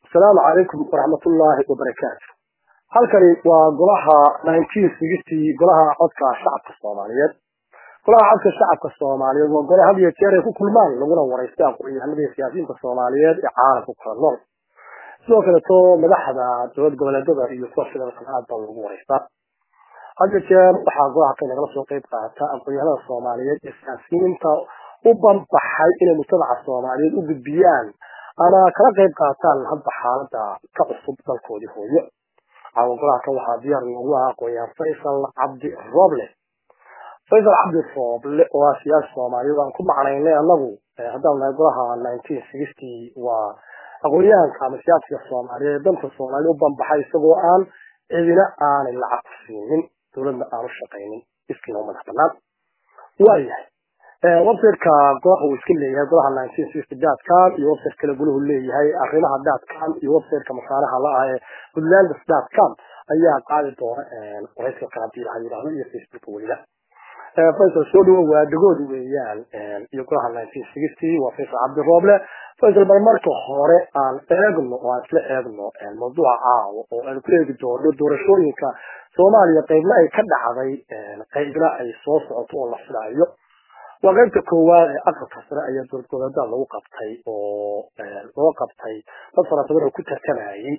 السلام عليكم ورحمة الله وبركاته. halkani waa golaha 1960 golaha codka shacabka Soomaaliyeed. golaha codka shacabka Soomaaliyeed waa golaha hadiya jeer ay ku kulmaan laguna wareysto aqoonyahanada siyaasiyiinta Soomaaliyeed ee caalamka ku nool. sidoo kale madaxda dowlad goboleedyada iyo kooxda shaqada lagu wareystaa. hadiya jeer waxaa golaha ka nagala soo qayb qaata aqoonyahanada Soomaaliyeed ee siyaasiyiinta u banbaxay inay mujtamaca Soomaaliyeed u gudbiyaan ama kala qayb qaataan hadba xaaladda ka cusub dalkoodii hooyo. golaha kan waxaa diyaar loogu ah aqoonyahan Faysal Cabdi Roble. Faysal Cabdi Roble waa siyaasi Soomaaliyeed aan ku macnaynay anagu haddaan nahay golaha 1960 waa aqoonyahanka ama siyaasiga Soomaaliyeed dalka Soomaaliya u banbaxay isagoo aan cidina aanay lacag siinin dowladda aan u shaqaynin iskiina madax bannaan. waayahay website-ka golaha uu iska leeyahay golaha 1960.com iyo website kale goluhu leeyahay arrimaha.com iyo website-ka masaalaha la ah ee woodlands.com ayaa qaadi doona warayska kala diilaha iyo Facebook waliba. Faysal soo dhawo waa dhagood weeyaan iyo golaha 1960 waa Faysal Cabdi Roble. Faysal bal marka hore aan eegno oo aan isla eegno mawduuca caawa oo aan ku eegi doono doorashooyinka Soomaaliya qaybna ay ka dhacday qaybna ay soo socoto oo la filayo. وقلت كوار أقرب سنة أيام دولة دولة لو قبتي لو قبتي فترة تبرع كنت كناعي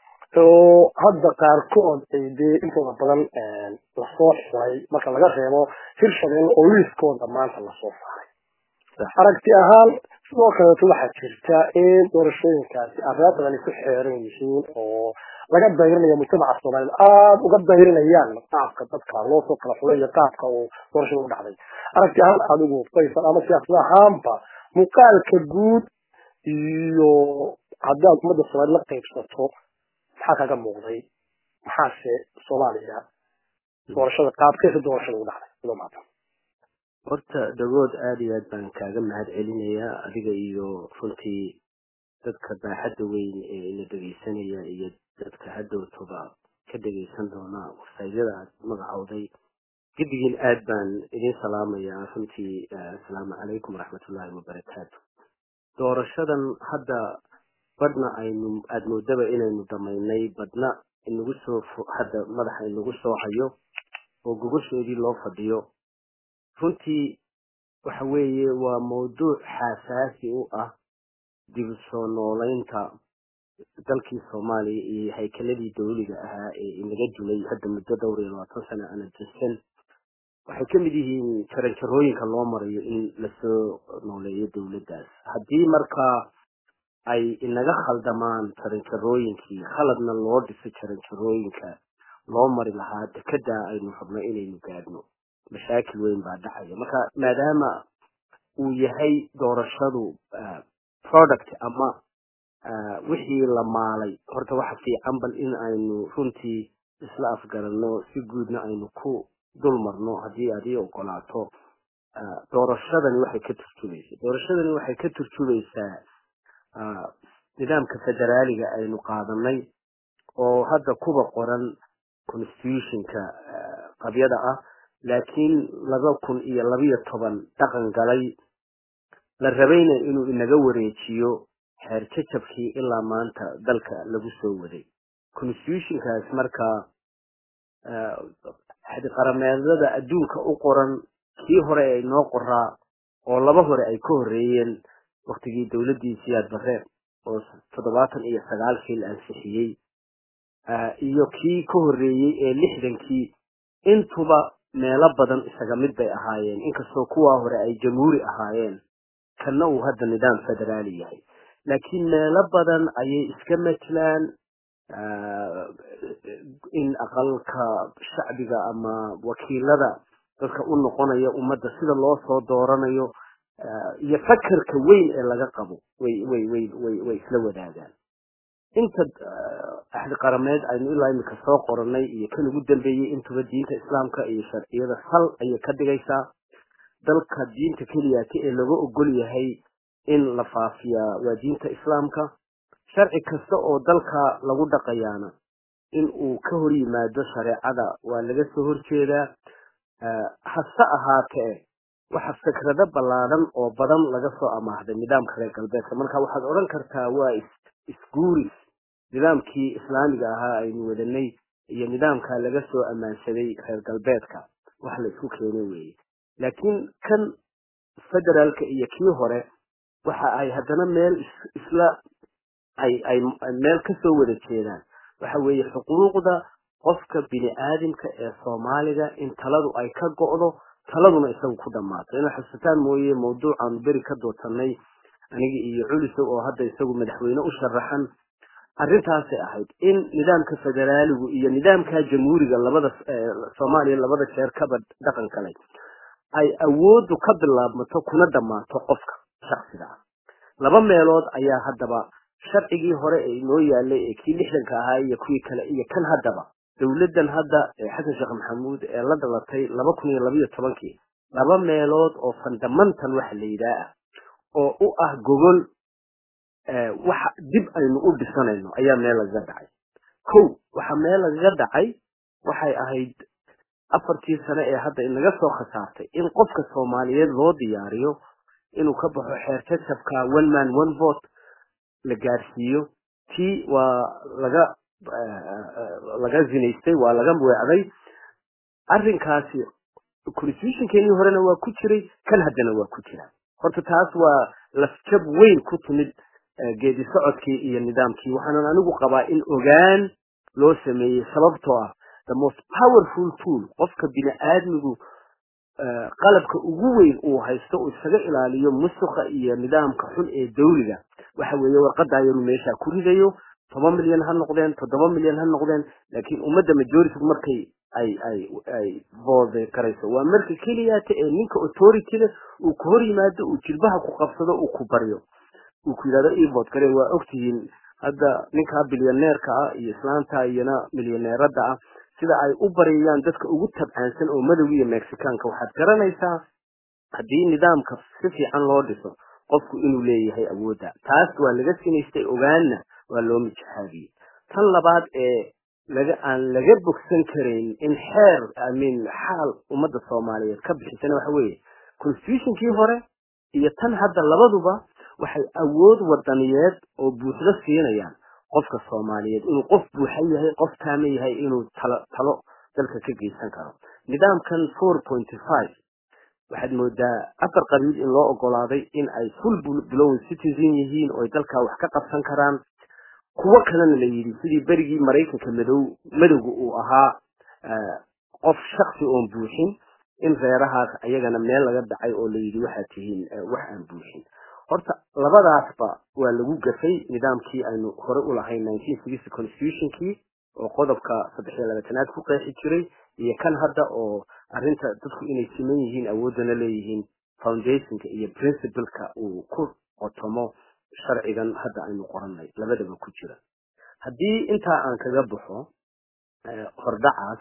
هذا قاركون دي أنت مثلا الصوح شوي ما كان لقى شيء في الشغل أوليس كون تمان في الصوح حركتي أهل شو كانت واحد شركة دور الشيء كاسي الرابط اللي في حيرين يشين أو لقد ظهرنا يا مجتمع الصومالي وقد ظهرنا أيام قاف كتبك الله سوق الحوية قافك ودور الشيء ودعلي aragti ahaan adigu Faysal ama siyaasada haamba muuqaalka guud iyo haddaad umada Soomaaliya la qaybsato maxaa kaga muuqday maxaase Soomaaliya doorashada qaabkeeda doorashada u dhacday sidoo maanta horta dhagood aad iyo aad baan kaaga mahad celinayaa adiga iyo runtii dadka baaxadda weyn ee ina dhageysanaya iyo dadka hadhowtoba ka dhageysan doona website-yada aad magacowday جديد أدبان إذن سلام يا فهمتي السلام عليكم ورحمة الله وبركاته دور الشدن هذا بدنا أن أدنو دبا إلى المدميني بدنا إنه قصوا هذا مدح إنه قصوا حيو وقصوا يدي الله فديو فهمتي وحوي وموضوع حساسي ديبسونولين تا dalkii Soomaaliya ay kaleedii dawliga ahaa ee inaga dilay hadda muddo dhowr iyo 20 sano ana jirsan waxay kamid yihiin taranjarooyinka loo marayo in la soo nooleeyo dawladdaas haddii marka ay inaga khaldamaan taranjarooyinkii khaladna loo dhisay taranjarooyinka loo mari lahaa dekada aynu rabno inaynu gaadhno mashaakil weyn baa dhacaya marka maadaama uu yahay doorashadu product ama wixii la maalay horta waxa fiican bal in aynu runtii isla afgarano si guudna aynu ku dulmarno hadii aad iyo ogolaato doorashadani waxay ka turjumaysaa nidaamka federaaliga aynu qaadanay oo hadda kuba qoran constitutionka qabyada ah laakiin 2012 dhaqan galay la rabayna inuu inaga wareejiyo xeerjabkii ilaa maanta dalka lagu soo waday constitutionkaas marka xadi qarameedada adduunka u qoran kii hore ay noo qoraa oo laba hore ay ka horeeyeen waqtigii dawladii Siyaad Barre oo 79 la ansixiyay iyo kii ka horeeyay ee 60kii intuba meelo badan isaga mid bay ahaayeen inkastoo kuwa hore ay jamhuuri ahaayeen kana uu hadda nidaam federaali yahay لكن لبداً أي إسكمتلان إن أقل كشعبك أما وكيل لذا تلك أنه قنايا أمد سيد الله صلى دورنا يفكر كوين إلا قبو وي سلوى هذا انت أحد قرامات أن إلا إنك سوى قرني يكون جدا بي انت بدين إسلام كأي شرعي هذا حل أي كدقيسا دلك الدين تكلياتي إلا وقل يهي in la faafiya waajinta islaamka sharci kasta oo dalka lagu dhaqayana in uu ka hor yimaado shariicada waa laga soo horjeedaa hasa ahaatee waxa fikrada balaadan oo badan laga soo amaahday nidaamka reer galbeedka marka waxaad oran kartaa waa isguuris nidaamkii islaamiga ahaa aynu wadanay iyo nidaamka laga soo ammaansaday reer galbeedka wax la isku keenay weeye laakiin kan federaalka iyo kii hore waxa ay haddana meel isla ay meel ka soo wada jeedaan waxa weeye xuquuqda qofka bini aadamka ee Soomaaliga in taladu ay ka go'do taladuna isagu ku dhamaato inay xasuutaan mooyee mowduucan beri ka dootanay aniga iyo culiso oo hadda isagu madaxweyne u sharaxan arrintaas ay ahayd in nidaamka federaaligu iyo nidaamka jamhuuriga labada Soomaaliya labada jeer ka dhaqan kale ay awoodu ka bilaabmato kuna dhamaato qofka shakhsiga laba meelood ayaa haddaba sharcigii hore ee noo yaalay ee kii 60ka ahaa iyo kuwii kale iyo kan haddaba dawladdan hadda xasan sheekh maxamuud ee la dhalatay 2012 laba meelood oo fundamental wax la yiraahdo oo u ah gogol waxa dib aynu u dhisanayno ayaa meel laga dhacay waxa meel laga dhacay waxay ahayd afartii sano ee hadda inaga soo khasaartay in qofka Soomaaliyeed loo diyaariyo inuu ka baxo xeerkasabka one man one vote la gaarsiiyo tii waa laga zinaystay waa laga weecday arrinkaasi constitution-keeni horena waa ku jiray kan haddana waa ku jira horta taas waa lafjab weyn ku timid geedi socodkii iyo nidaamkii waxaan anigu qabaa in ogaan loo sameeyay sababtoo ah the most powerful tool qofka bini aadmigu qalabka ugu weyn uu haysto uu isaga ilaaliyo musuqa iyo nidaamka xun ee dawliga waxa weeye warqada ayuu meesha ku ridayo 10 milyan ha noqdeen 7 milyan ha noqdeen laakiin ummadda majority markay ay vote karayso waa marka kaliya ee ninka authority uu ku hor yimaado uu jilbaha ku qabsado uu ku bariyo uu ku yiraahdo ii vote kare waa ogtihiin hadda ninka bilyaneerka ah iyo islaanta iyana milyaneerada ah sida ay u bariyaan dadka ugu tabcaansan oo madow iyo Mexicaanka waxaad garanaysaa hadii nidaamka si fiican loo dhiso qofku inuu leeyahay awoodda taas waa laga sinaystay ogaana waa loo mijaxaabiyay tan labaad ee laga bogsan karin in xeer xaal ummadda Soomaaliyeed ka bixisana waxa weeye constitution-kii hore iyo tan hadda labaduba waxay awood wadaniyeed oo buuxda siinayaan qofka Soomaaliyeed inuu qof buuxa yahay qof taame yahay inuu talo dalka ka geysan karo nidaamkan 4.5 waxaad moodaa afar qabiil in loo ogolaaday in ay full blown citizen yihiin oo dalka wax ka qabsan karaan kuwa kalena la yiri sidii berigii Mareykanka madowga uu ahaa qof shakhsi oo buuxin in reerahaas ayagana meel laga dhacay oo la yiri waxa tihiin wax aan buuxin horta labadaasba waa lagu gafay nidaamkii aynu hore u lahayn 1960 constitution-kii oo qodobka 13aad ku qeexi jiray iyo kan hadda oo arinta dadku inay siman yihiin awoodana leeyihiin foundation-ka iyo principle-ka uu ku qotomo sharcigan hadda aynu qoranay labadaba ku jira haddii inta aan kaga baxo hordhacaas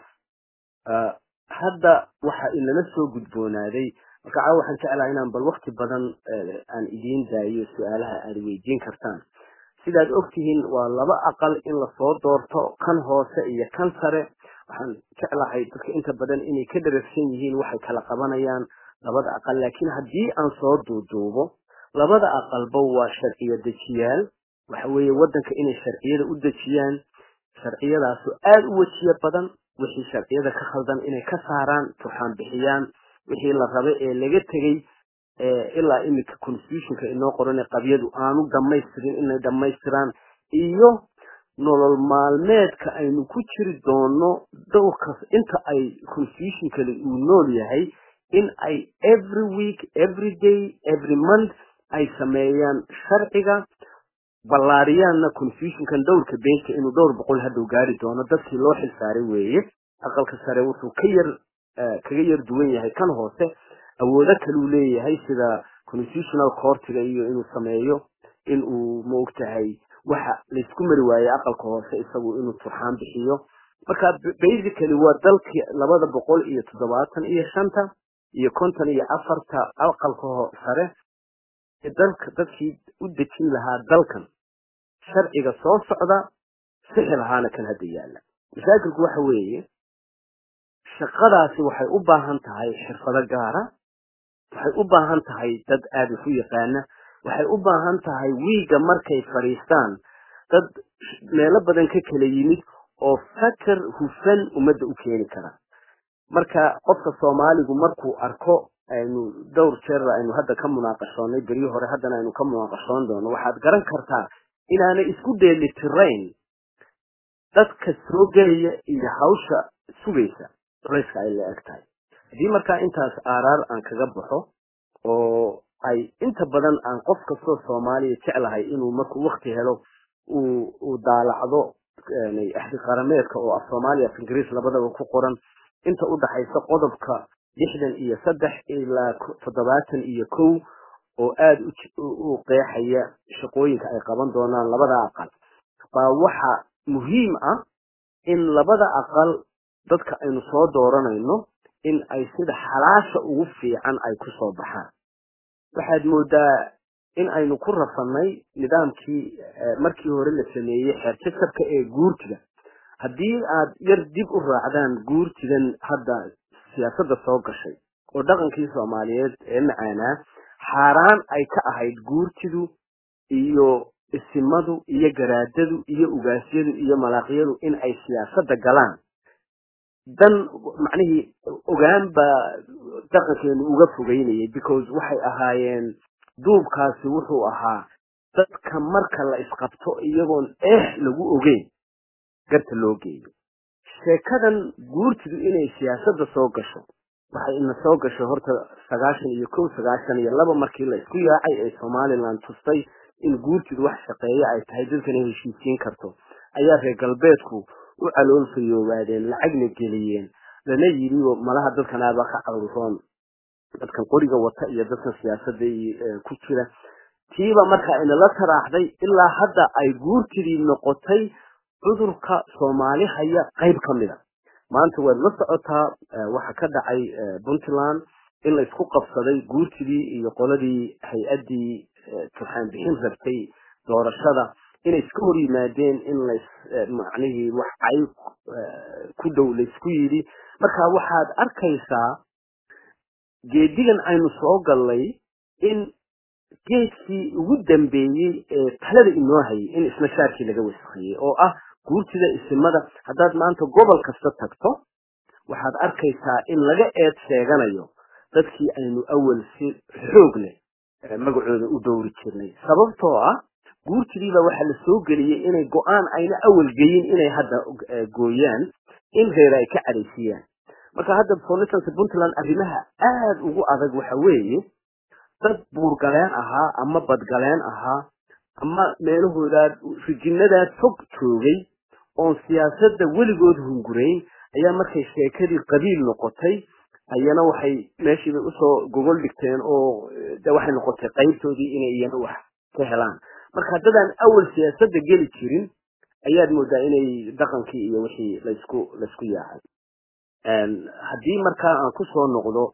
hadda waxa inala soo gudboonaaday marka waxaan jeclahay inaan bal waqti badan aan idiin daayo su'aalaha aad weydiin kartaan sidaad ogtihiin waa laba aqal in la soo doorto kan hoose iyo kan sare waxaan jeclahay dadka inta badan inay ka dharagsan yihiin waxay kala qabanayaan labada aqal laakiin haddii aan soo duuduubo labada aqalba waa sharciyo dejiyaal waxa weeye wadanka inay sharciyada u dejiyaan sharciyadaas aad u wajiyo badan wixii sharciyada ka khaldan inay ka saaraan tuxaan bixiyaan wixii la rabay ee laga tagay ilaa imika constitution-ka inoo qoran qabyadu aanu dhamaystirin inay dhamaystiraan iyo nolol maalmeedka aynu ku jiri doono dhowrkaas inta ay constitution-ka uu nool yahay in ay every week every day every month ay sameeyaan sharciga ballaariyaanna constitution-kan dhowrka beesha inuu dhowr boqol hadhow gaari doono dadkii loo xilsaaray weeye aqalka sare wuxuu kaga yar duwan yahay kan hoose awoodo kale uu leeyahay sida constitutional court-ga iyo inuu sameeyo inuu moogtahay waxa la isku mari waayay aqalka hoose isagu inuu turxaan bixiyo marka basically waa dalkii 275 iyo 54 aqalka sare dadkii u dejin lahaa dalkan sharciga soo socda sixi lahaana kan hadda yaala mashaakilku waxa weeye shaqadaasi waxay u baahan tahay xirfado gaara waxay u baahan tahay dad aad u yaqaana waxay u baahan tahay wiiga markay fariistaan dad meelo badan ka kala yimid oo fakar hufan ummadda u keeni kara marka qofka Soomaaligu markuu arko aynu dhowr jeer aynu hadda ka munaaqashoonay bariyo hore haddana aynu ka munaaqashoon doono waxaad garan kartaa inaanay isku dheelitirayn dadka soo gelaya iyo hawsha sugaysa rayska ay la egtahay hadii markaa intaas aarar aan kaga baxo oo ay inta badan aan qof kastoo Soomaaliya jeclahay inuu markuu waqti helo uu daalacdo ahdi qarameedka oo Soomaaliya Ingiriis labadaba ku qoran inta u dhaxaysa qodobka 63 ilaa 71 oo aad u qeexaya shaqooyinka ay qaban doonaan labada aqal baa waxa muhiim ah in labada aqal dadka aynu soo dooranayno in ay sida xalaasha ugu fiican ay ku soo baxaan waxaad moodaa in aynu ku rafanay nidaamkii markii hore la sameeyay xeerjabka ee guurtiga haddii aad yar dib u raacdaan guurtigan hadda siyaasadda soo gashay oo dhaqankii Soomaaliyeed ee macaanaa xaaraan ay ka ahayd guurtidu iyo isimadu iyo garaadadu iyo ugaasyadu iyo malaaqyadu in ay siyaasadda galaan dan macnaheedu ogaan ba dhaqankeenu uga fogeynayay because waxay ahaayeen duubkaasi wuxuu ahaa dadka marka la isqabto iyagoon lagu ogeyn garta loo geeyo sheekadan guurtidu inay siyaasadda soo gasho waxay ina soo gashay horta 91 markii la isku yaacay ee Somaliland tustay in guurtidu wax shaqeeya ay tahay dadkana heshiisiin karto ayaa reer galbeedku u caloolfayoowaadeen lacagna geliyeen lana yiri malaha dadkan aaba ka cawruroon dadkan qoriga wata iyo dadkan siyaasadda ku jira tiiba marka in la taraaxday ilaa hadda ay guurtidii noqotay cudurka Soomaali haya qayb kamida maanta waa la socotaa waxa ka dhacay Puntland in la isku qabsaday guurtidii iyo qoladii hay'adii turxaan bixin rabtay doorashada inay iska hor yimaadeen in la macnaheedu wax ay ku dawlad isku yiri marka waxaad arkaysaa geedigan aynu soo galay in geedkii ugu dambeeyay ee talada inoo hayay in isna shaarkii laga wasakhay oo ah guurtida isimada haddaad maanta gobol kasta tagto waxaad arkaysaa in laga eed sheeganayo dadkii aynu awal si xoog leh magacooda u dowri jirnay sababtoo ah guurtidiiba waxa la soo geliyay inay go'aan ayna awal geeyin inay hadda gooyaan in reer ay ka cadeysiyaan marka hadda for instance Puntland arrimaha aad ugu adag waxa weeye dad buurgaleen ahaa ama badgaleen ahaa ama meelahooda rijinada fog joogay oo siyaasadda weligood hungurayn ayaa markay sheekadii qabiil noqotay ayana waxay meeshii u soo gogol dhigteen oo waxay noqotay qaybtoodii inay iyana wax ka helaan marka dadaan awal siyaasadda geli jirin ayaad moodaa inay dhaqankii iyo wixii la isku yaacay haddii markaa aan ku soo noqdo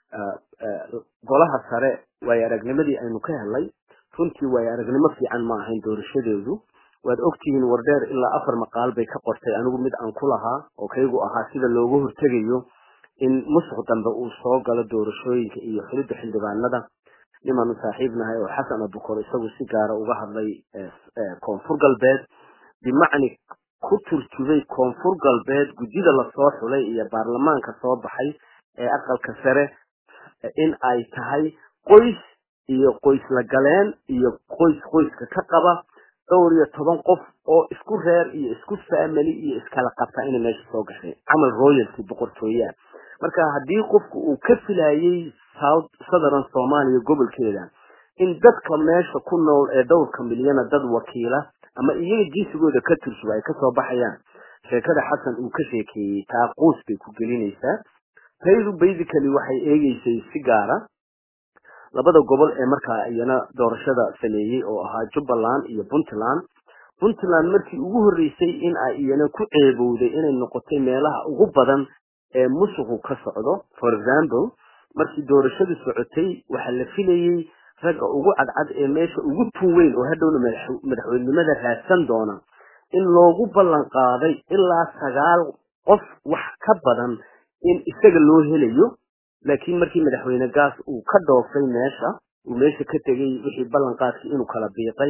golaha sare way aragnimadii aynu ka helay runtii way aragnimo fiican ma ahayn doorashadeedu waad ogtihiin wardheer ilaa 4 maqaal bay ka qortay anigu mid aan ku lahaa oo kaygu ahaa sida looga hortagayo in musuq dambe uu soo galo doorashooyinka iyo xilida xildhibaanada niman saaxiibnahay oo Xasan Abukor isagu si gaar ah uga hadlay koonfur galbeed bimacni ku turjubay koonfur galbeed gudida la soo xulay iyo baarlamaanka soo baxay ee aqalka sare in ay tahay qoys iyo qoys la galeen iyo qoyska ka qaba 12 qof oo isku reer iyo isku family iyo iskala qabta in meesha soo gashay amal royalty boqortooyada marka hadii qofku uu ka filayay Southern Soomaaliya gobolkeeda in dadka meesha ku nool ee dhowrka milyan dad wakiila ama iyaga jiisigooda ka turjubay ka soo baxayaan sheekada Xasan uu ka sheekeeyay taaqoos bay ku gelinaysaa taydu basically waxay eegaysay si gaar ah labada gobol ee markaa iyana doorashada sameeyay oo ahaa Jubbaland iyo Puntland markii ugu horeysay in ay iyana ku ceebowday inay noqotay meelaha ugu badan ee musuqu ka socdo for example markii doorashadu socotay waxa la filayay ragga ugu cadcad ee meesha ugu tuweyn oo hadhowna madaxweynimada raadsan doona in loogu ballan qaaday ilaa 9 qof wax ka badan in isaga loo helayo laakiin markii madaxweyne gaas uu ka dhoofay meesha uu meesha ka tagay wixii ballan qaadkii inuu kala biiqay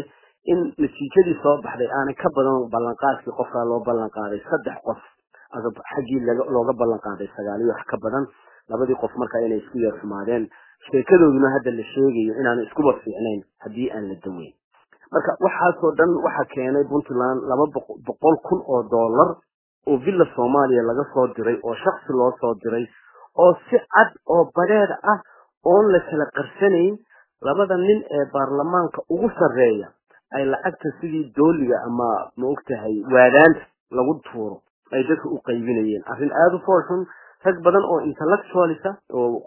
in natiijadii soo baxday aanay ka badan ballanqaadkii qofka loo ballan qaaday 3 qof adab xaqii looga ballan qaaday 9 wax ka badan labadii qof marka inay isku yar xumaadeen sheekadooduna hadda la sheegayo inaan isku fiicnayn hadii aan la daweyn marka waxa soo dhan waxa keenay Puntland 200,000 oo dollar oo villa Soomaaliya laga soo diray oo shakhsi loo soo diray oo si cad oo bareed ah oo la kala qarsanayn labada nin ee baarlamaanka ugu sareeya ay lacagta sidii dooliga ama ma ogtahay waadaan lagu tuuro ay dadku u qaybinayeen arrin aad u foolxun rag badan oo intellectualisa oo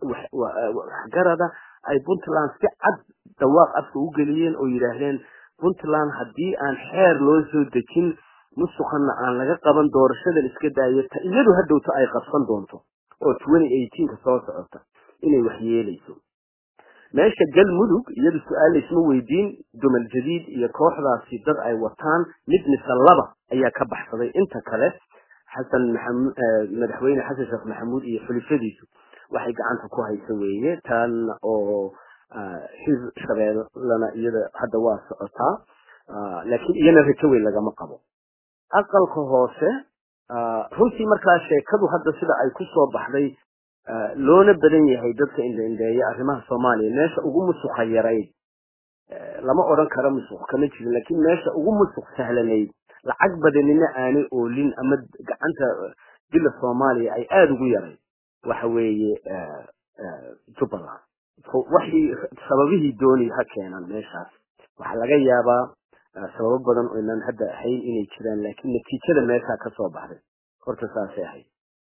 garada ay Puntland si cad dawaaq afka u galiyeen oo yiraahdeen Puntland hadii aan xeer loo soo dejin musuqna aan laga qaban doorashada iska daayay iyadu hadowta ay qabsan doonto oo 2018 ka soo socota inay wax yeelayso meesha galmudug iyadu su'aal isma weydiin dumal jadiid iyo kooxdaasi dad ay wataan mid misalaba ayaa ka baxsaday inta kale xasan maxamed madaxweyne xasan sheekh maxamuud iyo xulifadiisu waxay gacanta ku haysan weeye tan oo xil shabeellana iyada hadda waa socotaa laakiin iyana rajo weyn lagama qabo aqalka hoose runtii markaa sheekadu hadda sida ay ku soo baxday loona badan yahay dadka indheeya arrimaha Soomaaliya meesha ugu musuqa yaray lama oran karo musuq kama jirin laakiin meesha ugu musuq sahlanay lacag badanina aanay oolin ama gacanta dilla Soomaaliya ay aad ugu yaray waxa weeye Jubaland waxii sababihii dooni ha keenan meeshaas waxa laga yaabaa sabab badan oo inaan hadda ahayn inay jiraan laakiin natiijada meesha ka soo baxday horta saasay ahayd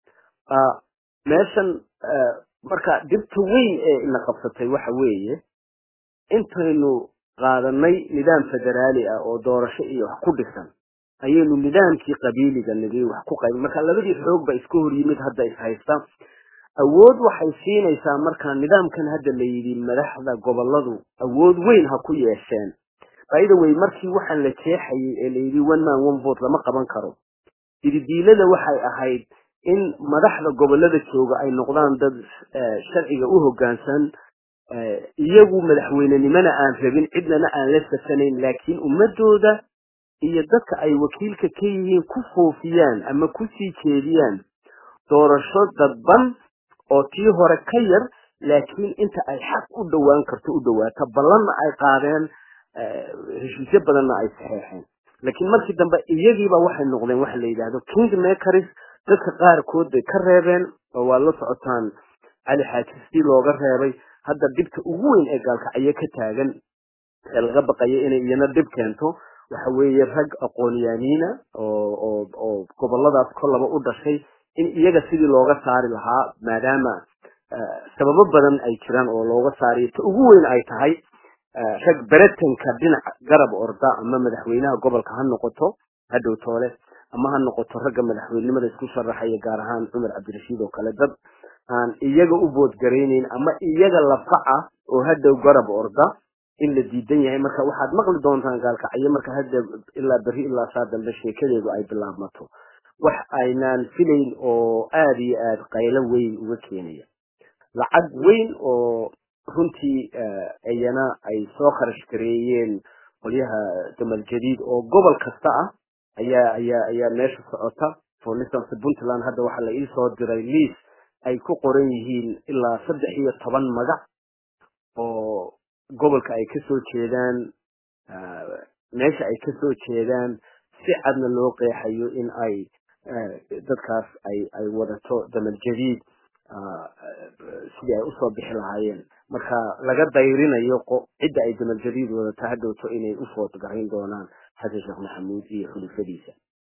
meeshan marka dibta weyn ee ina qabsatay waxa weeye intaynu qaadanay nidaam federaali ah oo doorasho iyo wax ku dhisan ayaynu nidaamkii qabiiliga nidii wax ku qayb marka labadii xoog ba isku hor yimid hadda is haysta awood waxay siinaysaa marka nidaamkan hadda la yiri madaxda goboladu awood weyn ha ku yeesheen by the way markii waxaan la jeexayay ee la yiri one man one vote lama qaban karo diidilada waxay ahayd in madaxda gobolada jooga ay noqdaan dad sharciga u hoggaansan iyagu madaxweynenimada aan rabin cidna aan la safanayn laakiin ummadooda iyo dadka ay wakiilka ka yihiin ku foofiyaan ama ku sii jeediyaan doorasho dadban oo tii hore ka yar laakiin inta ay xaq u dhawaan karto u dhawaata ballan ay qaadeen heshiisyo badanna ay saxeexeen laakiin markii dambe iyagiiba waxay noqdeen wax la yiraahdo king makers dadka qaar kood bay ka reebeen oo waa la socotaan Ali Xaaji looga reebay hadda dibta ugu weyn ee gaalkacyo ka taagan ee laga baqayo inay iyana dib keento waxa weeye rag aqoon-yahaniina oo goboladaas kolaba u dhashay in iyaga sidii looga saari lahaa maadaama sababo badan ay jiraan oo looga saariyo ta ugu weyn ay tahay rag baratanka dhinaca garab orda ama madaxweynaha gobolka ha noqoto hadhow toole ama ha noqoto ragga madaxweynimada isku sharaxaya gaar ahaan Umar Cabdirashiid oo kale dad aan iyaga u bood gareynin ama iyaga lafaca oo hadhow garab orda in la diidan yahay marka waxaad maqli doontaan gaalkacyo marka hadda ilaa bari ilaa saa dambe sheekadeedu ay bilaabmato wax aynaan filayn oo aad iyo aad qaylo weyn uga keenaya lacag weyn oo runtii ayana ay soo kharash gareeyeen qolyaha damal jadiid oo gobol kasta ah ayaa meesha socota for instance Puntland hadda waxa la ii soo diray list ay ku qoran yihiin ilaa 13 magac oo gobolka ay ka soo jeedaan meesha ay ka soo jeedaan si cadna loo qeexayo in ay dadkaas ay wadato damal jadiid sidii ay u soo bixi lahaayeen marka laga dayrinayo cidda ay damal jadiid wadato hadhowto inay u food gareyn doonaan xasan sheekh maxamuud iyo xulifadiisa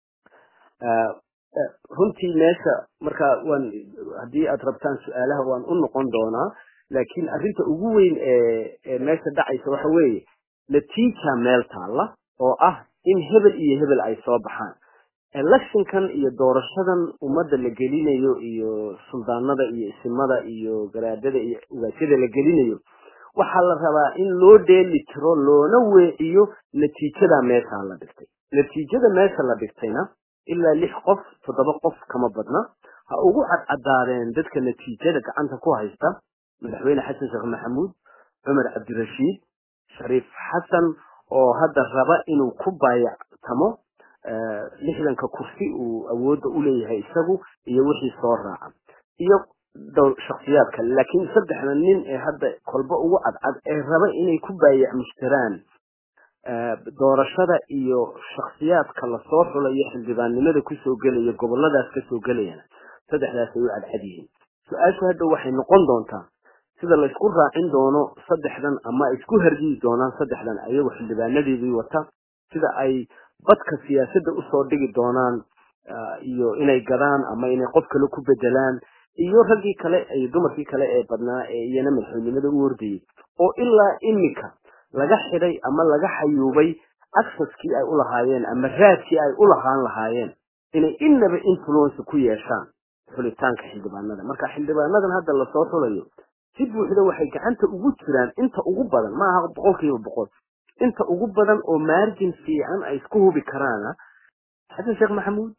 runtii meesha marka hadii aad rabtaan su'aalaha waan u noqon doonaa laakiin arrinta ugu weyn ee meesha dhacaysa waxa weeye natiija meel taala oo ah in hebel iyo hebel ay soo baxaan electionkan iyo doorashadan ummadda la gelinayo iyo suldaanada iyo isimada iyo garaadada iyo ugaashada la gelinayo waxa la rabaa in loo dheeli tiro loona weeciyo natiijada meesha la dhigtay natiijada meesha la dhigtayna ilaa 6 qof 7 qof kama badna ha ugu cadcaadeen dadka natiijada gacanta ku haysta madaxweyne xasan sheekh maxamuud Umar Cabdirashiid Shariif Xasan oo hadda raba inuu ku baayactamo lixdanka kursi uu awoodda u leeyahay isagu iyo wixii soo raaca iyo dowr shakhsiyaad kale laakiin saddexdan nin ee hadda kolba ugu cadcad ee raba inay ku baayac mushtaraan doorashada iyo shakhsiyaadka la soo xulayo xildhibaannimada kusoo gelaya goboladaas kasoo gelayana saddexdaas ay u cadcad yihiin su-aashu hadda waxay noqon doontaa sida la isku raacin doono saddexdan ama isku hargiyi doonaan saddexdan ayagu xildhibaanadeedii wata sida ay badka siyaasadda usoo dhigi doonaan iyo inay gadaan ama inay qof kale ku bedelaan iyo raggii kale iyo dumarkii kale ee badnaa ee iyana madaxweynimada u ordayay oo ilaa imika laga xidhay ama laga xayuubay accesskii ay u lahaayeen ama raadkii ay u lahaan lahaayeen inay inaba influence ku yeeshaan xulitaanka xildhibaanada marka xildhibaanadan hadda lasoo xulayo si buuxda waxay gacanta ugu jiraan inta ugu badan ma aha 100% inta ugu badan oo margin fiican ay isku hubi karaan xasan sheekh maxamuud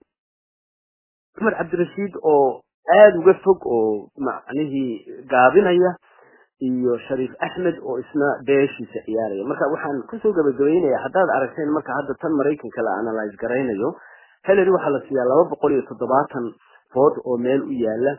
Umar Cabdirashiid oo aad uga fog oo macnihii gaabinaya iyo Shariif Ahmed oo isna beeshiisa ciyaaraya marka waxaan ku soo gabagabeynayaa haddaad aragteen marka hadda tan Mareykanka la analyze gareynayo Hillary waxa la siiyaa 270 vote oo meel u yaala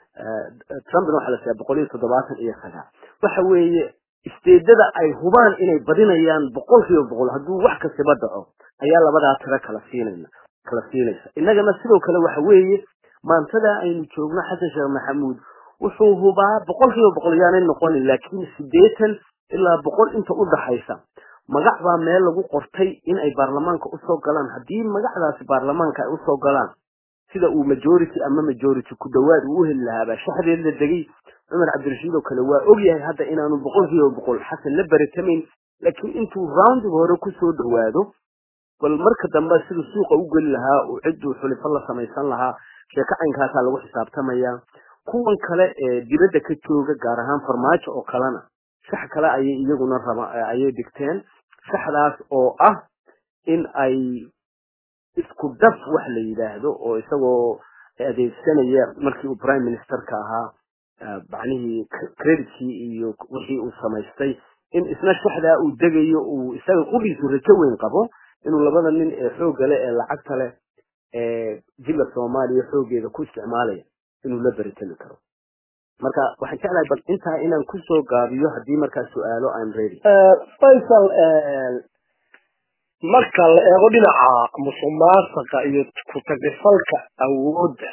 Trump waxa la siiyaa 179 waxa weeye isteedada ay hubaan inay badinayaan 100% hadduu wax kasta dhaco ayaa labadaa tira kala siinaysa innagana sidoo kale waxa weeye maantada aynu joogno Xasan Sheekh Maxamuud wuxuu hubaa 100% yaanay noqon laakiin 80 ilaa 100 inta u dhaxaysa magac baa meel lagu qortay in ay baarlamaanka u soo galaan hadii magacdaasi baarlamaanka ay u soo galaan sida uu majority ku dhawaad uu heli lahaa shaxdeed la dagay Umar Cabdirashiid oo kale waa og yahay hadda inaanu 100% xasan la baritamin laakiin intuu round hore ku soo dhawaado bal marka dambe sidoo suuqa u gali lahaa oo ciddu xulifo la samaysan lahaa sheeka caynkaas lagu xisaabtamaya kuwan kale ee dibadda ka jooga gaar ahaan farmaajo oo kalena sax kale ayay iyaguna ayay digteen saxdaas oo ah in ay isku daf wax la yiraahdo oo isagoo adeegsanaya markii uu prime minister ka ahaa bacnihii credit-kii iyo wixii uu samaystay in isna saxda uu degayo uu isaga qudhiisu rajo weyn qabo inuu labada nin ee xoog gale ee lacagta leh ee jilba Soomaaliya xoogeeda ku isticmaalaya inuu la baritami karo marka waxaan jeclahay bal inta inaan ku soo gaabiyo hadii marka su'aalo aan ready Faisal marka la eego dhinaca musuqmaasuqa iyo ku tagrifalka awoodda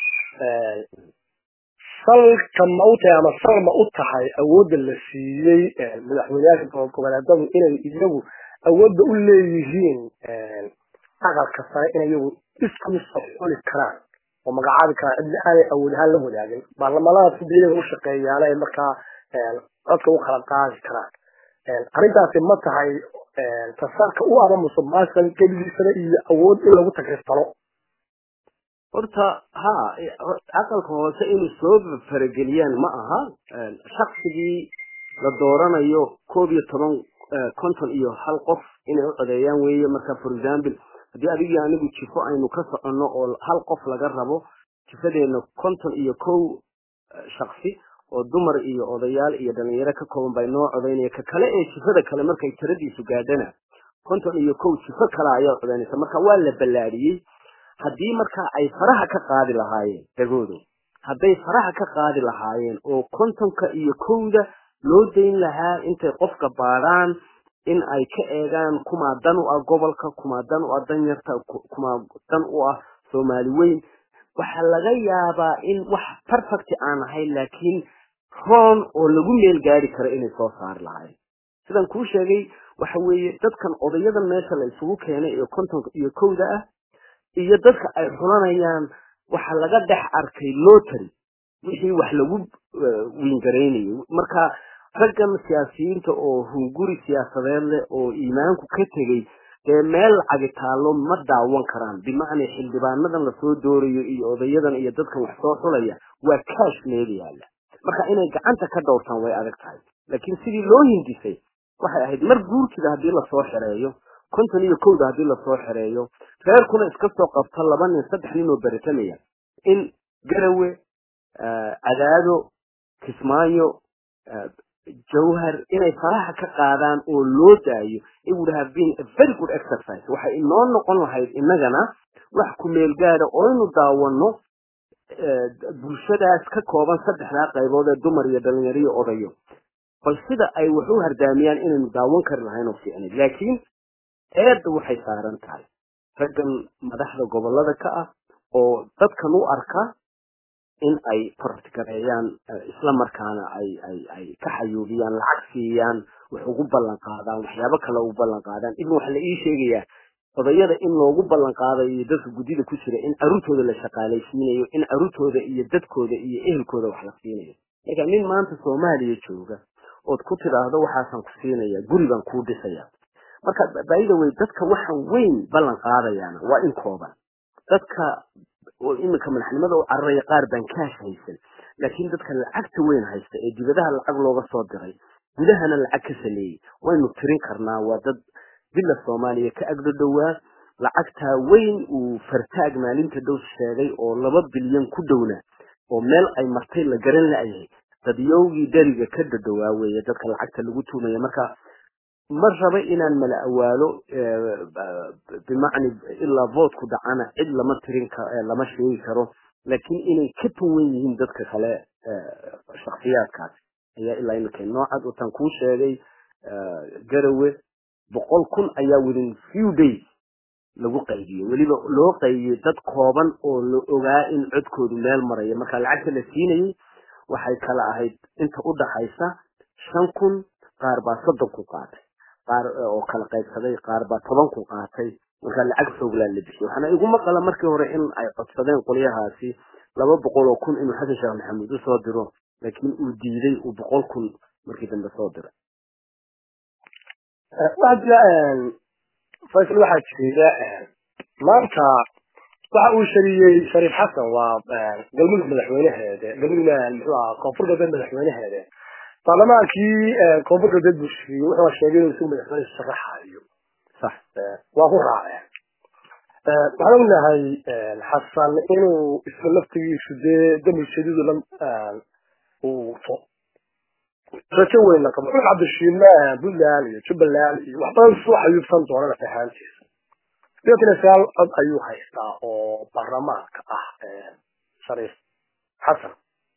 salka mawta ama salma u tahay awoodda la siiyay madaxweynaha goboleedyadu inay iyagu awoodda u leeyihiin aqalka sare inay iyagu isku xuli karaan oo magacaabi karaan cidna aanay awood ahaan la wadaagin baarlamaanada sidii u shaqeeyaan ay markaa codka u kala qaadi karaan arrintaasi ma tahay tasarka u ama musuqmaasuqa keligiisana iyo awood in lagu tagrifalo horta aqalka hoose inuu soo farageliyaan ma aha shakhsigii la dooranayo 11 konton iyo hal qof inay u codeeyaan weeye marka for example hadii adiga anigu jifo aynu ka socono oo hal qof laga rabo jifadeena konton iyo kow shakhsi oo dumar iyo odayaal iyo dhalinyaro ka kooban bay noo codeynaya ka kale ee jifada kale markay tiradiisu gaadhana konton iyo kow jifo kale ayaa codeynaysa marka waa la ballaariyay hadii marka ay faraha ka qaadi lahaayeen dagoodo haday faraha ka qaadi lahaayeen oo kontonka iyo kowda loo deyn lahaa intay qofka baaraan in ay ka eegaan kuma dan u ah gobolka kuma dan u ah danyarta kuma dan u ah Soomaali weyn waxa laga yaabaa in wax perfect aan ahay laakiin roon oo lagu meel gaari karo inay soo saar lahaayeen sidan ku sheegay waxa weeye dadkan odayada meesha la isugu keenay ee kontonka iyo kowda ah iyo dadka ay xulanayaan waxa laga dhex arkay lottery wixii wax lagu wingareynay marka raggan siyaasiyiinta oo hunguri siyaasadeed leh oo iimaanku ka tagay ee meel cagitaalo ma daawan karaan bimaana xildhibaanadan la soo doorayo iyo odayadan iyo dadkan wax soo xulaya waa cash leeyahay marka inay gacanta ka dhowrtaan way adag tahay laakiin sidii loo hindisay waxay ahayd mar guurkida hadii la soo xireeyo konton iyo kowda hadii la soo xireeyo reerkuna iska soo qabta 2 nin 3 nin oo baritamaya in Garawe Cadaado Kismaayo jawhar inay faraha ka qaadaan oo loo daayo it would have been a very good exercise waxa inoo noqon lahayd inagana wax ku meel gaara oo inu daawano bulshadaas ka kooban saddexda qaybood ee dumar iyo dhalinyaro iyo odayo bal sida ay wax u hardaamiyaan inaynu daawan kari lahayn oo fiicnay laakiin eedda waxay saaran tahay raggan madaxda gobolada ka ah oo dadkan u arka in ay fartikareeyaan isla markaana ay ka xayuubiyaan lacag siiyaan wax ugu ballan qaadaan waxyaabo kale ugu ballan qaadaan in wax la ii sheegayaa odayada in loogu ballan qaadayo dadka guddida ku jira in aruntooda la shaqaalaysiinayo in aruntooda iyo dadkooda iyo ehelkooda wax la siinayo marka nin maanta Soomaaliya jooga oo ku tiraahdo waxaan ku siinaya gurigan ku dhisaya marka baayida way dadka waxan weyn ballan qaadayaan waa in kooban dadka oo imika madaxnimada oo carray qaar baan ka haysan laakiin dadka lacagta weyn haysta ee dibadaha lacag looga soo diray gudahana lacag ka saleeyay waynu tirin karnaa waa dad dilla Soomaaliya ka agdhowaa lacagta weyn uu fartaag maalinta dhow sheegay oo 2 bilyan ku dhowna oo meel ay martay la garan laayay dad yowgii dariga ka dhowaa weeye dadka lacagta lagu tuumay marka marraba inaan mala awaalo bimacni illa vote ku dhacana cid lama tirin lama sheegi karo laakiin inay ka tuwan yihiin dadka kale shakhsiyaadkaas ayaa ilaa inay noocaad oo tan ku sheegay garawe 100,000 ayaa within few days lagu qaybiyay waliba loo qaybiyay dad kooban oo la ogaa in codkoodu meel maraya marka lacagta la siinayay waxay kala ahayd inta u dhaxaysa 5,000 qaar baa 30 ku qaatay qaar oo kala qaybsaday qaar baa 10 ku qaatay marka lacag xooglaan la bixiyay waxana igu maqala markii hore in ay codsadeen qoliyahaasi 200,000 inuu Xasan Sheekh Maxamuud u soo diro laakiin uu diiday uu 100,000 markii dambe soo diray faysal waxa jira maanta waxa uu shariyay Shariif Xasan waa galmudug madaxweynaheeda galmudug muxuu ahaa koonfur galbeed madaxweynaheeda baarlamaankii koonfur galbeed bulshadii wuxuu sheegay inuu soo madaxweyne sharaxayo صح waa ku raacay waxaan ognahay xasan inuu isla laftigiisu dami shadiid uu rajo weyn la qabo cabdishiimaan buntland iyo jubbaland iyo wax badan soo xayuubsan doonana fahantiisa dadna saal cod ayuu haystaa oo baarlamaanka ah Shariif Xasan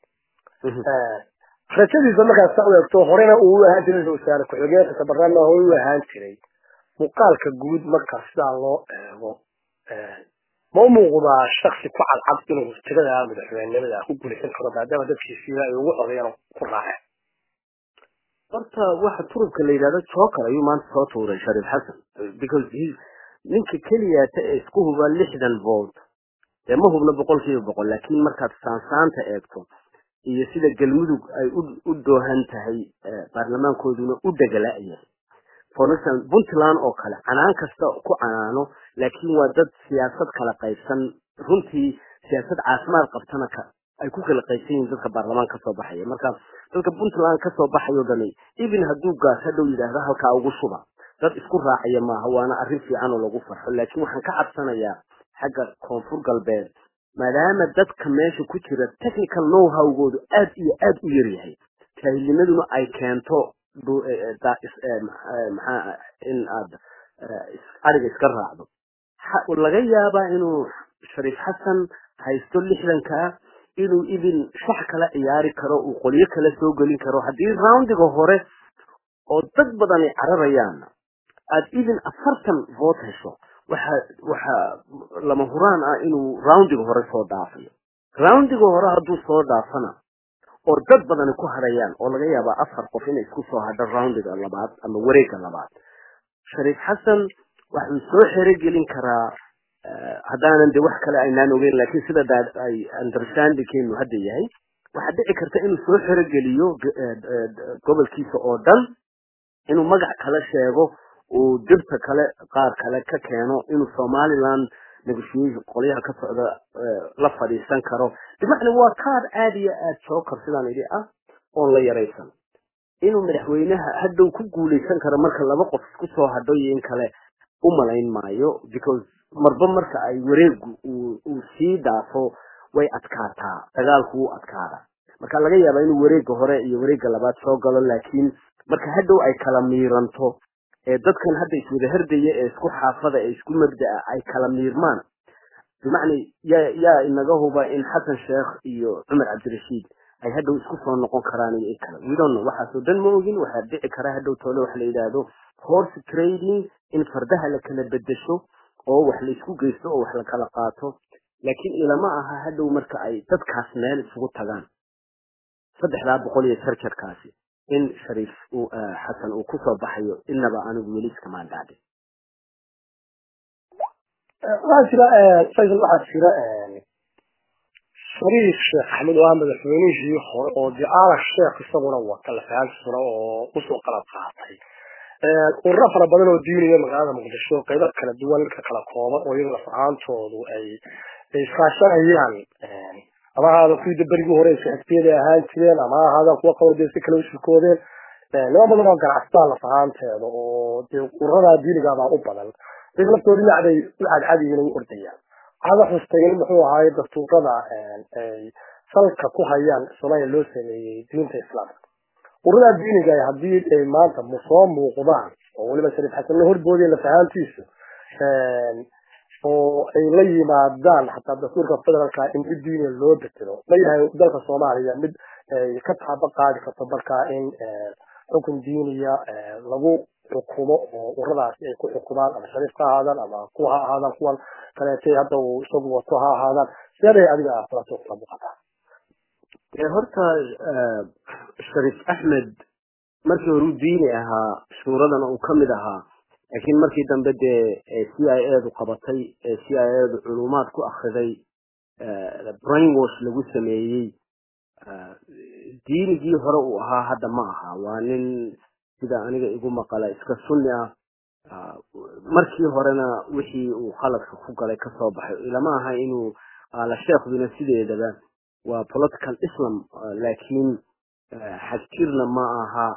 rajadiisa markaa soo eegto horena uu ahaan jiray wasaare ku-xigeenka barnaamijka uu ahaan jiray muuqaalka guud marka sidaa loo eego ma muuqdaa shakhsi ku cadcad inuu tirada madaxweynenimada ku guuleysan karo maadaama dadkiisa ay ugu codeeyaan ku raaceen horta waxa turubka la yiraahdo joker ayuu maanta soo tuuray Shariif Xasan because he ninka kaliya ee isku huba 60 volt ma hubna 100% laakiin markaad saansaanta eegto iyo sida galmudug ay u doohan tahay baarlamaankooduna u dagalaayay for instance Puntland oo kale canaan kasta ku canaano laakiin waa dad siyaasad kala qaybsan runtii siyaasad caafimaad qabtana ay ku kala qaybsan dadka baarlamaanka soo baxaya marka dadka Puntland ka soo baxayo dhanay even hadduu gaas hadhow yiraahdo halka ugu shuba dad isku raacaya ma waana arrin fiican oo lagu farxo laakiin waxaan ka cabsanayaa xagga koonfur galbeed maadaama dadka meesha ku jira technical know-how-goodu aad iyo aad u yar yahay taayilimaduna ay keento in aad ariga iska raacdo laga yaabaa inuu Shariif Xasan haysto 60ka inuu idin sax kala ciyaari karo uu qoliyo kala soo galin karo hadii roundiga hore oo dad badan ay cararayaan aad idin 40 vote hesho waxa lama huraan ah inuu roundiga hore soo dhaafayo roundiga hore haduu soo dhaafana oo dad badan ku harayaan oo laga yaabo 4 qof inay isku soo hadho roundiga labaad ama wareegga labaad Shariif Xasan wuxuu soo xirigelin karaa hadaanan de wax kale aynaan ogeyn laakiin sida ay understanding hadda yahay waxa dhici karta inuu soo xirigeliyo gobolkiisa oo dhan inuu magac kala sheego oo dibta kale qaar kale ka keeno inuu Somaliland negotiation qoliyaha ka socda la fadhiisan karo dibna waa kaad aadiya aad soo korsidaan idii ah oo la yareysan inuu madaxweynaha hadhow ku guuleysan karo marka laba qof isku soo hadho in kale u malayn maayo because marba marka ay wareeg uu sii daafo way adkaataa dagaalku uu adkaada marka laga yaabaa inuu wareegga hore iyo wareegga labaad soo galo laakiin marka hadhow ay kala miiranto dadkan hadda iswada herdaya ee isku xaafada ee isku mabda'a ay kala miirmaan bimacni yaa inaga huba in xasan sheekh iyo cumar cabdirashiid ay hadhow isku soo noqon karaan iyo kale we don't know waxaasoo dhan ma ogin waxaa dhici kara hadhow toole wax la yidhaahdo horse trading in fardaha la kala bedesho oo wax la isku geysto oo wax la kala qaato laakiin ilama aha hadhow marka ay dadkaas meel isugu tagaan 300 iyo jarjarkaasi in shariif xasan uu ku soo baxayo inaba anigu weli iska maandhaade waxaa jira faysal waxaa jira shariif sheekh axmed oo ah madaxweynihii hore oo dicaala sheekh isaguna wata la fahamsana oo usoo qalab qaatay ururo fara badan oo diinaya magaalada muqdisho qaybo kala duwan ka kala kooban oo iyaga lafahaantoodu ay iskaashanayaan ama hada kuwii berigii hore saxibtiyada ahaan jireen ama hada kuwa qowdeysi kala shirkoodeen laba badan oo ganacsatada lafahaanteeda oo ururada diiniga baa u badan iyaga laftoodu dhacday cadcadiina u ordayaan hada xustay muxuu ahaay dastuurada ay salka ku hayaan Soomaaliya loo sameeyay diinta islaamka ururada diiniga haddii ay maanta soo muuqdaan oo waliba shariif xasan la horboodeen lafahaantiisu oo ay la yimaadaan xataa dastuurka federaalka in diiniga loo bedelo leeyahay dalka Soomaaliya mid ay ka taaba qaadi karto marka in xukun diiniya lagu xukumo oo ururadaasi ay ku xukumaan ama shariif ka ahaadaan ama kuwa ha ahaadaan kuwan kaleetay hadda uu isagu wato ha ahaadaan sidee adiga afraad u muuqataa horta shariif axmed markii hore diini ahaa shuuradana uu kamid ahaa laakiin markii dambe dee CIA-du qabatay CIA-du culumaad ku akhriday brainwash lagu sameeyey diinigii hore uu ahaa hadda ma aha waa nin sida aniga igu maqala iska sunni ah markii horena wixii uu khaladka ku galay ka soo baxay ilama aha inuu la sheekhduna sideedaba waa political islam laakiin xajirna ma aha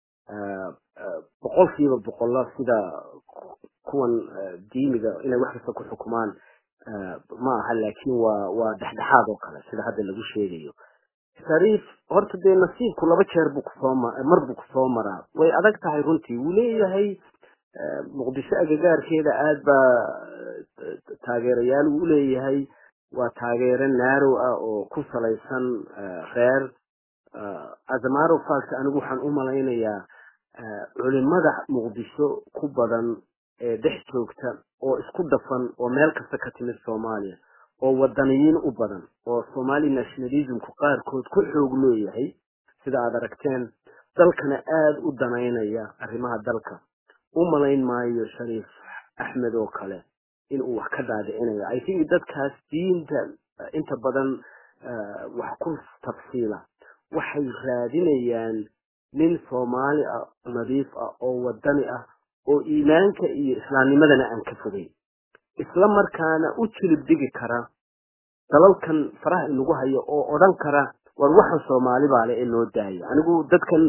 boqolkiiba boqolla sida kuwan diiniga inay wax kasta ku xukumaan ma aha laakiin waa dhexdhexaad oo kale sida hadda lagu sheegayo shariif horta dee nasiibku laba jeer buu mar buu kusoo maraa way adag tahay runtii wuu leeyahay muqdisho agagaarkeeda aad baa taageerayaal uu leeyahay waa taageero narrow ah oo ku salaysan reer as a matter of fact anigu waxaan u malaynayaa culimada muqdisho ku badan ee dhex joogta oo isku dhafan oo meel kasta ka timid Soomaaliya oo wadaniyiin u badan oo Somali nationalismku qaarkood ku xoog leeyahay sida aad aragteen dalkana aad u danaynaya arrimaha dalka u malayn maayo shariif axmed oo kale in uu wax ka daadicinayo I think dadkaas diinta inta badan wax ku tafsiila waxay raadinayaan nin Soomaali ah nadiif ah oo wadani ah oo iimaanka iyo islaamnimadana aan ka fogeyn isla markaana u jilib digi kara dalalkan faraha inagu hayo oo oran kara war waxan Soomaali baa leh inoo daayo anigu dadkan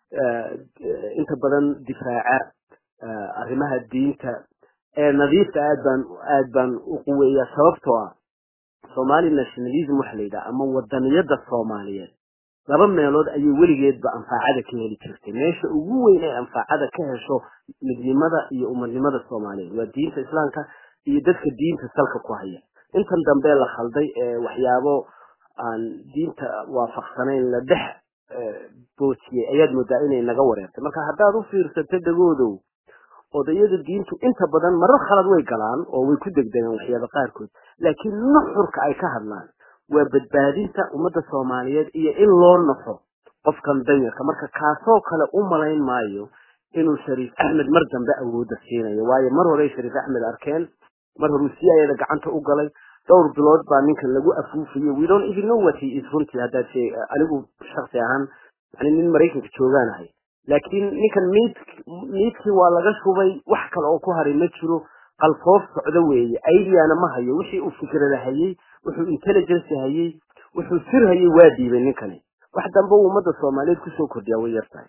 inta badan difaaca arrimaha diinta ee nadiifta aad baan u quweeyaa sababtoo ah Somali nationalism waxa la yiraahdaa ama wadaniyada Soomaaliyeed laba meelood ayay weligeedba anfaacada ka heli jirtay meesha ugu weyn ee anfaacada ka hesho midnimada iyo umadnimada Soomaaliyeed waa diinta islaamka iyo dadka diinta salka ku haya intan dambe la khalday waxyaabo aan diinta waafaqsanayn la dhex bootiyay ayaad moodaa inay naga wareertay marka haddaad u fiirsato dhagoodow odayada diintu inta badan marar khalad way galaan oo way ku degdegaan waxyaabo qaarkood laakiin nuxurka ay ka hadlaan waa badbaadinta ummadda Soomaaliyeed iyo in loo naxo qofkan danyarka marka kaasoo kale u malayn maayo inuu shariif axmed mar dambe awoodda siinayo waayo mar hore shariif axmed arkeen mar hore CIA-da gacanta u galay dhowr bilood baa ninkan lagu afuufiyay we don't even know what he is runtii haddaad anigu shakhsi ahaan yani nin Mareykanka joogaanahay laakiin ninkan miidkii waa laga shubay wax kale oo ku haray ma jiro qalfoof socdo weeye aydiyaana ma hayo wixii uu fikrada hayay wuxuu intelligence hayay wuxuu sir hayay waa diibay ninkani wax dambe ummadda Soomaaliyeed ku soo kordhiya way yartahay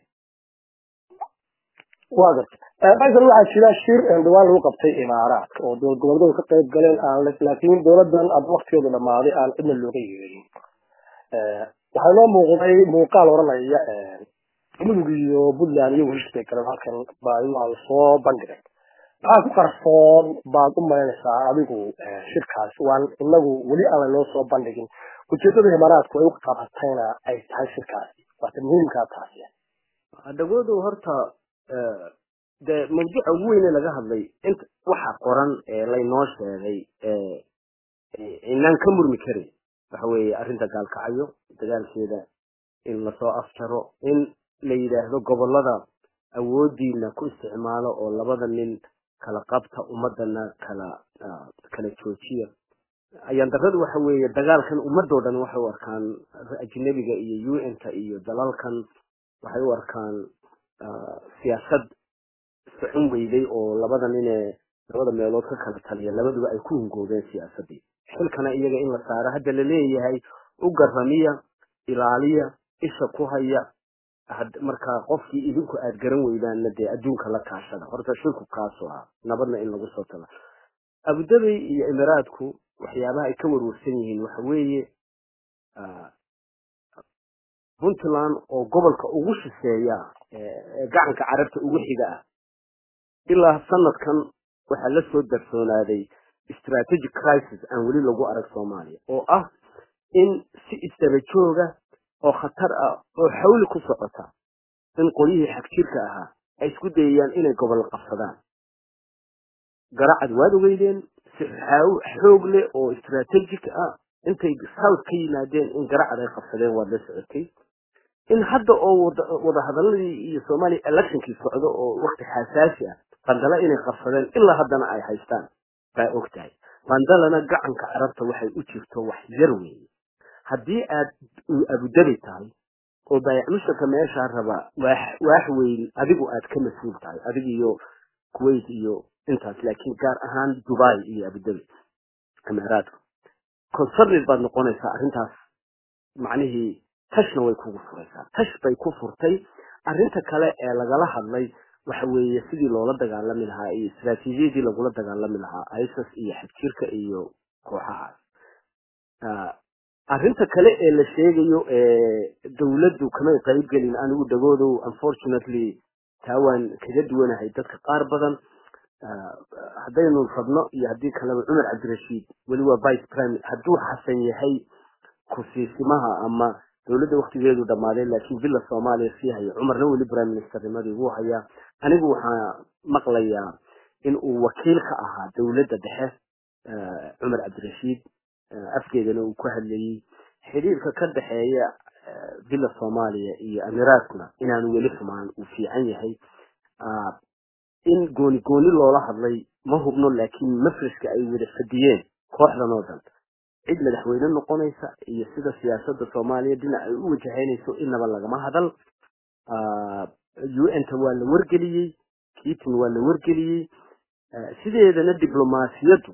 Faisal waxaa jira shir dhawaan lagu qabtay Imaaraadka oo dowlad goboleedyadu ka qayb galeen laakiin dowladan aad waqtigeedu dhamaaday aan cidna looga yeerin waxaa noo muuqday muuqaal oranaya mudug iyo puntland iyo heshiisay kale halkan baa soo bandhigay maxaa ku qarsoon baad u malaynaysaa adigu shirkaas waan inagu weli aan loo soo bandhigin ujeedada imaaraadku ay u qabatayna ay tahay shirkaasi waata muhiimkaa taasi dhagoodu horta de mawduuca ugu weyne laga hadlay inta waxa qoran ee laynoo sheegay inaan ka murmi karin waxa weeye arrinta gaalkacayo dagaalkeeda in lasoo afjaro in la yidhaahdo gobolada awoodiina ku isticmaalo oo labada nin kala qabta ummadana kala joojiya ayaan darradu waxa weeye dagaalkan ummadoo dhan waxay u arkaan ajnabiga iyo UN-ka iyo dalalkan waxay u arkaan siyaasad socon weyday oo labada nin ee labada meelood ka kala taliya labaduba ay ku hungoobeen siyaasadii xilkana iyaga in la saaro hadda la leeyahay u garamiya ilaaliya isha ku haya markaa qofkii idinku aad garan weydaanna dee adduunka la kaashada horta shirku kaasoo ah nabadna in lagu soo tala abudabi iyo imaraadku waxyaabaha ay ka warwarsan yihiin waxa weeye puntland oo gobolka ugu shisheeya ee gacanka carabta ugu xiga ah ilaa sanadkan waxaa la soo darsoonaaday strategic crisis aan weli lagu arag Soomaaliya oo ah in si isdaba jooga oo khatar ah oo xawli ku socota in qolyihii xagjirka ahaa ay isku dayayaan inay gobol qabsadaan garacad waad ogeydeen si xoog leh oo strategic ah intay south ka yimaadeen in garacad ay qabsadeen waad la socotay in hadda oo wada hadalladii iyo Soomaali electionkii socdo oo waqti xasaasi ah qandala inay qabsadeen ilaa haddana ay haystaan baa ogtahay qandalana gacanka carabta waxay u jirto wax yar weeye haddii aad Abu Dhabi tahay oo baycmushka meesha raba wax weyn adigu aad ka masuul tahay adigu iyo Kuwait iyo intaas laakiin gaar ahaan Dubai iyo Abu Dhabi Emirates conservative baad noqonaysaa arrintaas macnihii tashna way kugu furaysaa tash bay ku furtay arrinta kale ee lagala hadlay waxa weeye sidii loola dagaalami lahaa iyo istiraatiijiyadii lagula dagaalami lahaa ISIS iyo xadjirka iyo kooxahaas arrinta kale ee la sheegayo dawladdu kama qayb gelin anigu dagoodo unfortunately taawan kaga duwanahay dadka qaar badan haddaynu rabno iyo haddii kaleba Cumar Cabdirashiid weli waa vice prime hadduu xasan yahay kusiisimaha ama dawladda waqtigeedu dhamaaday laakiin bila Soomaaliya si hayo Cumarna weli prime minister nimadii uu hayaa anigu waxaan maqlayaa in uu wakiil ka ahaa dawladda dhexe Cumar Cabdirashiid afkeedana uu ku hadlayay xiriirka ka dhaxeeya bila Soomaaliya iyo Emiraatna inaanu weli xumaan u fiican yahay in gooni loola hadlay ma hubno laakiin mafrishka ay wada fadiyeen kooxdan oo dhan cid madaxweyne noqonaysa iyo sida siyaasadda Soomaaliya dhinac ay u wajahaynayso inaba lagama hadal UN-ta waa la wargeliyay kiitin waa la wargeliyay sideedana diblomaasiyaddu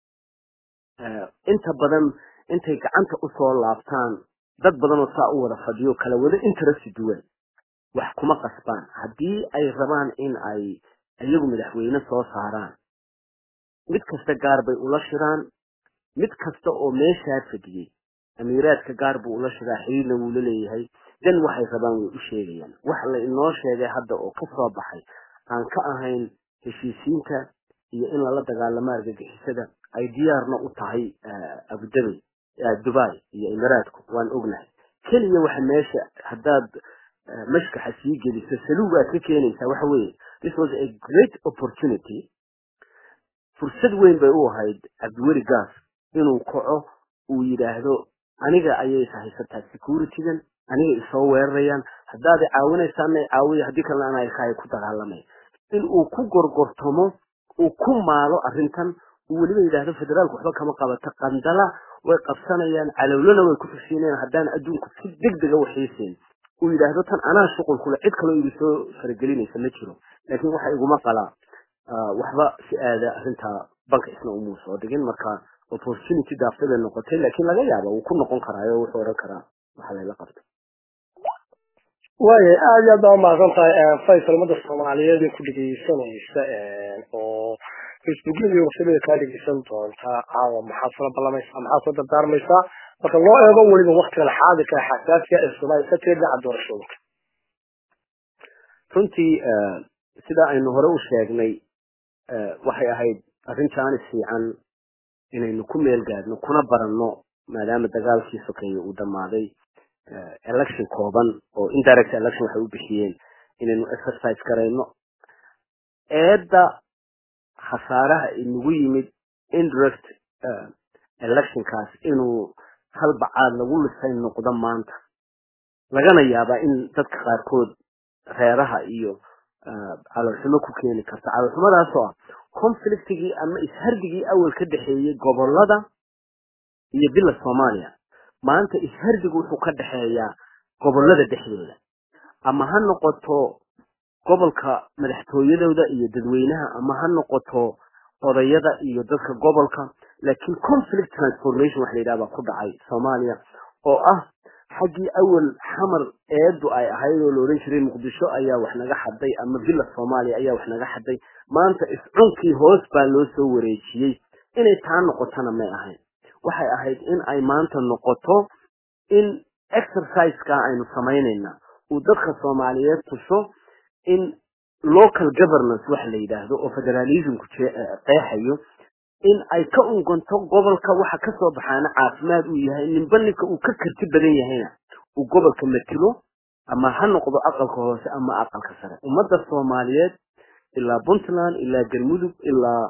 inta badan intay gacanta u soo laabtaan dad badan oo saa u wada fadhiyo kala wada interest duwan wax kuma qasbaan haddii ay rabaan in ay iyagu madaxweyne soo saaraan mid kasta gaar bay ula shiraan mid kasta oo meesha fadhiyay amiiraadka gaar buu ula shiraa xiriirna wuu la leeyahay dan waxay rabaan way u sheegayaan wax la inoo sheegay hadda oo ka soo baxay aan ka ahayn heshiisiinta iyo in la dagaalamo argagixisada ay diyaarna u tahay Abu Dhabi Dubai iyo Emiraadku waan ognahay kaliya waxa meesha haddaad mashkaxa sii geliso saluuga ka keenaysa waxa weeye this was a great opportunity fursad weyn bay u ahayd Abdiweli Gaas inuu kaco uu yiraahdo aniga ayay haysataa security-gan aniga isoo weerarayaan haddaad caawinaysaan caawiyo haddii kalena aan ay ku dagaalamay in uu ku gorgortamo uu ku maalo arrintan uu weliba yiraahdo federaalku waxba kama qabato qandala way qabsanayaan calawlana way ku xushiinayaan haddaan adduunku si degdeg ah u xiiseen uu yiraahdo tan anaa shuqul kula cid kale oo soo faragelinaysa ma jiro laakiin waxa iguma qalaa waxba si aada arrinta banka isna uu soo dhigin marka opportunity daafada noqotay laakiin laga yaabo uu ku noqon karaayo wuxuu oran karaa waxa la qabto waaye aad iyo aad baa mahadsantahay Faysal ummadda Soomaaliyeed ku dhageysanaysa oo Facebook iyo website ka dhigaysan doonta caawa maxaa soo balamaysa maxaa soo dardaarmaysa marka loo eego waliba waqtiga xaadirka xasaasiga ee Soomaaliya ka tirada doorashooyinka runtii sida aynu hore u sheegnay waxay ahayd arrin jaanis fiican inaynu ku meel gaadno kuna baranno maadaama dagaalkii sokeeye uu dhammaaday election kooban oo indirect election waxay u bixiyeen inaynu exercise garayno eedda khasaaraha inagu yimid indirect electionkaas inuu hal bacaad lagu lisay noqdo maanta lagana yaabaa in dadka qaarkood reeraha iyo caloolxumo ku keeni karta caloolxumadaasoo ah conflictigii ama ishardigii awal ka dhexeeyey gobolada iyo bila Soomaaliya maanta ishardigu wuxuu ka dhexeeyaa gobolada dhexdooda ama ha noqoto gobolka madaxtooyadooda iyo dadweynaha ama ha noqoto odayada iyo dadka gobolka laakiin conflict transformation wax la yiraahdo ku dhacay Soomaaliya oo ah xaqii awal xamar eedu ay ahayd oo looran jiray Muqdisho ayaa wax naga xaday ama bila Soomaaliya ayaa wax naga xaday maanta iscunkii hoos baa loo soo wareejiyay inay taa noqotana ma ahayn waxay ahayd in ay maanta noqoto in exercise-ka aynu samaynayna uu dadka Soomaaliyeed tuso in local governance wax la yiraahdo oo federalism ku qeexayo in ay ka ungonto gobolka waxa ka soo baxaana caafimaad uu yahay nimbanka uu ka karti badan yahayna uu gobolka matilo ama ha noqdo aqalka hoose ama aqalka sare ummadda Soomaaliyeed ilaa Puntland ilaa Galmudug ilaa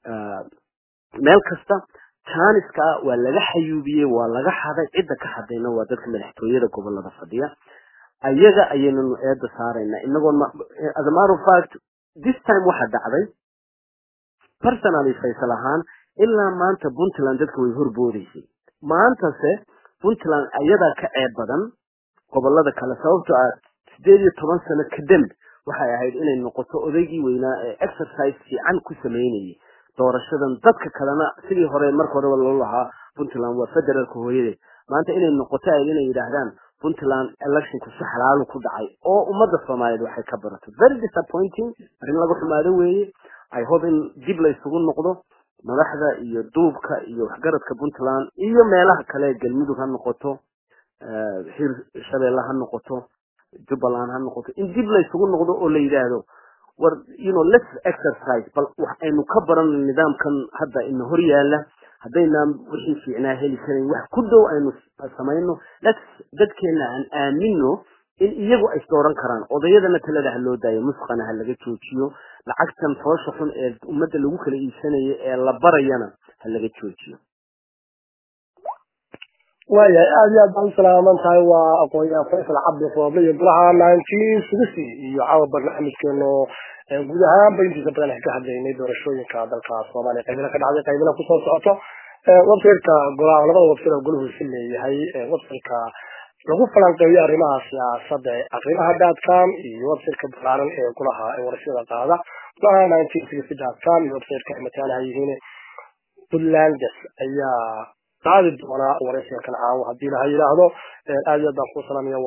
meel kasta jaaniska waa laga xayuubiyay waa laga xaday cid ka xadayna waa dadka madaxtooyada gobolada fadhiya ayaga ayaynu eeda saarayna inagoo as a matter of fact this time waxa dhacday personally faysal ahaan ilaa maanta Puntland dadku way horboodaysay maanta se Puntland ayada ka ceeb badan gobolada kale sababtoo ah 18 sano kadib waxay ahayd inay noqoto odaygii weynaa ee exercise fiican ku sameeyay doorashadan dadka kalena sidii hore markii hore loo lahaa Puntland waa federaalka hooyade maanta inay noqoto ay inay yiraahdaan Puntland election ku xalaal ku dhacay oo ummadda Soomaaliyeed waxay ka barato very disappointing arin lagu xumaado weeye I hope in dib la isugu noqdo madaxda iyo duubka iyo waxgaradka Puntland iyo meelaha kale Galmudug ha noqoto hir shabeelle ha noqoto Jubbaland ha noqoto in dib la isugu noqdo oo la yiraahdo war let's exercise bal waxaynu ka baran nidaamkan hadda in hor yaala hadayna wixii fiicnaa heli karin wax ku dhow aynu sameeyno dadkeena aan aamino in iyagu ay dooran karaan odayadana talada loo daayo musqana laga joojiyo lacagtan foosha xun ee ummadda lagu kala iibsanayo ee la barayana laga joojiyo ويا أبي أبان سلامة تايوا أقوياء فيصل عبد الفضل يبلغها 1960 يعاود برنامج كأنه جودها بينتي زبطان حكي حد يني دور شوية كهذا الكاسومالي قيمنا كده عادي قيمنا كوسو ساعته وبصير كجرا ولا وبصير أقوله في اللي هي وبصير ك لو فلان قوي أريمها سياسة أريمها دات كام وبصير كبران كلها ورشيدة هذا لها 1960 دات كام وبصير كلمتين هاي هنا بلاندس أيا قاعد وانا ورثي كان عاو هدي لها يلاهدو آيات دخول سلامية